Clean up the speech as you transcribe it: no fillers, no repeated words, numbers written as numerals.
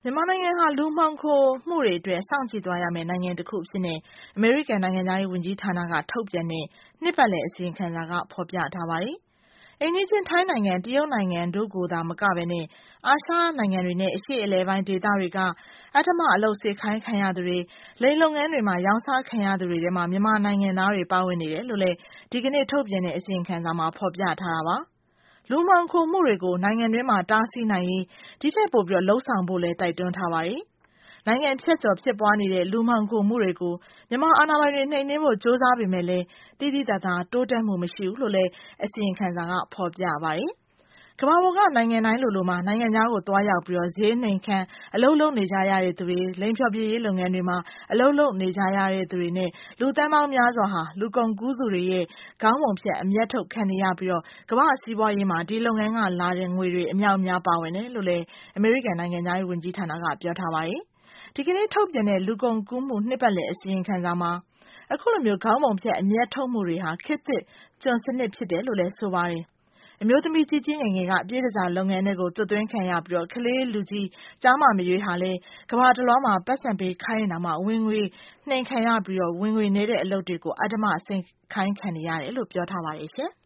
မြန်မာနိုင်ငံဟာလူမှောင်ခိုမှုတွေအတွက်စောင့်ကြည့်သွားရမယ့်နိုင်ငံတစ်ခုအဖြစ်နဲ့အမေရိကန်နိုင်ငံသားရေးဝန်ကြီးဌာနကထုတ်ပြန်တဲ့နှစ်ပတ်လည်အစီရင်ခံစာကဖော်ပြထားပါတယ်။အိမ်နီးချင်းထိုင်းနိုင်ငံတရုတ်နိုင်ငံတို့ကိုသာမကဘဲနဲ့အာရှနိုင်ငံတွေနဲ့အရှေ့အလယ်ပိုင်းဒေသတွေကအထမအလုပ်စေခိုင်းခံရသူတွေလိင်လုပ်ငန်းတွေမှာရောင်းစားခံရသူတွေထဲမှာမြန်မာနိုင်ငံသားတွေပါဝင်နေတယ်လို့လည်းဒီကနေ့ထုတ်ပြန်တဲ့အစီရင်ခံစာမှာဖော်ပြထားတာပါ။လူမှောင်ခိုမှုတွေကိုနိုင်ငံတွင်းမှာတားဆီးနိုင်ရေးဒီထက်ပိုပြီးလှုံ့ဆော်ဖို့လည်းတိုက်တွန်းထားပါတယ်။နိုင်ငံဖြတ်ကျော်ဖြစ်ပွားနေတဲ့လူမှောင်ခိုမှုတွေကိုမြန်မာအာဏာပိုင်တွေနှိမ်နင်းဖို့ကြိုးစားပေမဲ့လည်းတိတိကျကျတိုးတက်မှုမရှိဘူးလို့လည်းအစီရင်ခံစာကဖော်ပြပါတယ်။ကမ္ဘာပေါ်ကနိုင်ငံတိုင်းလိုမှာနိုင်ငံခြားကိုသွားရောက်ပြီးဈေးနှိမ်ခမ်းအလုပ်လုပ်နေကြရတဲ့သူတွေလိင်ဖျော်ဖြေရေးလုပ်ငန်းတွေမှာအလုပ်လုပ်နေကြရတဲ့သူတွေနဲ့လူသန်းပေါင်းများစွာဟာလူကုန်ကူးသူတွေရဲ့ခေါင်းပုံဖြတ်အမျက်ထုတ်ခံနေရပြီးကမ္ဘာစီးပွားရေးမှာဒီလုပ်ငန်းကလာတဲ့ငွေတွေအမြောက်အများပါဝင်တယ်လို့လည်းအမေရိကန်နိုင်ငံသားရေးဝန်ကြီးဌာနကပြောထားပါတယ်။ဒီကနေ့ထုတ်ပြန်တဲ့လူကုန်ကူးမှုနှစ်ပတ်လည်အစီရင်ခံစာမှာအခုလိုခေါင်းပုံဖြတ်အမျက်ထုတ်မှုတွေဟာခေတ်သစ်ကျွန်စနစ်ဖြစ်တယ်လို့လည်းဆိုပါတယ်။အမျိုးသမီးကြီးကြီးငယ်ငယ်ကပြည်တစားလုပ်ငန်းတွေကိုသွတ်သွင်းခံရပြီးကလေးလူကြီးကြားမမရွေးဟာလည်းကမ္ဘာတစ်လွှားမှာပတ်စံပေးခိုင်းနေတာမှဝင်ငွေနှိမ်ခံရပြီးဝင်ငွေနေတဲ့အလုပ်တွေကိုအဓမ္မစိန်ခိုင်းခံနေရတယ်လို့ပြောထားပါတယ်ရှင်။